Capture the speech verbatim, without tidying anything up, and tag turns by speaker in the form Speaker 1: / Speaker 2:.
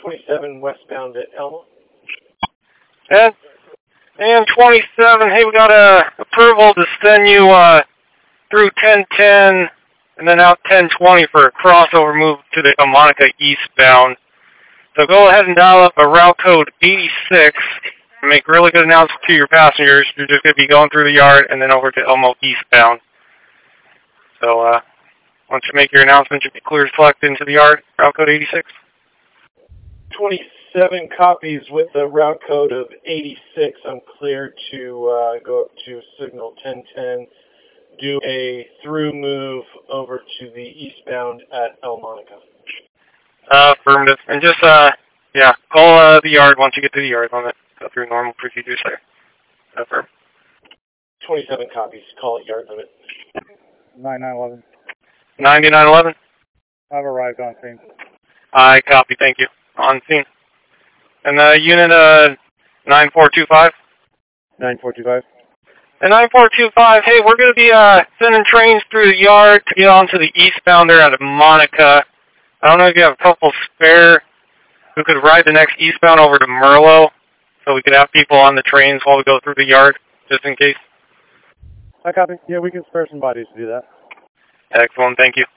Speaker 1: twenty-seven westbound at Elma.
Speaker 2: And, and twenty-seven, hey, we got a approval to send you uh, through ten ten and then out ten twenty for a crossover move to the Elmonica eastbound. So go ahead and dial up a route code eighty-six and make really good announcements to your passengers. You're just going to be going through the yard and then over to Elmo eastbound. So uh, once you make your announcement, you'll be clear to select into the yard, route code eighty-six.
Speaker 1: twenty-seven copies with the route code of eighty-six. I'm clear to uh, go up to signal ten ten, do a through move over to the eastbound at Elmonica.
Speaker 2: Uh, affirmative. And just, uh, yeah, call uh, the yard once you get to the yard on it. Go through normal procedures there. Affirm.
Speaker 1: twenty-seven copies. Call it yard limit.
Speaker 3: ninety-nine eleven.
Speaker 2: ninety-nine eleven.
Speaker 3: I've arrived on scene.
Speaker 2: I copy, thank you. On scene. And uh, unit uh, nine four two five?
Speaker 3: nine four two five.
Speaker 2: And nine four two five, hey, we're going to be uh, sending trains through the yard to get onto the eastbound there out of Monica. I don't know if you have a couple spare who could ride the next eastbound over to Merlo so we could have people on the trains while we go through the yard, just in case.
Speaker 3: I copy. Yeah, we can spare some bodies to do that.
Speaker 2: Excellent, thank you.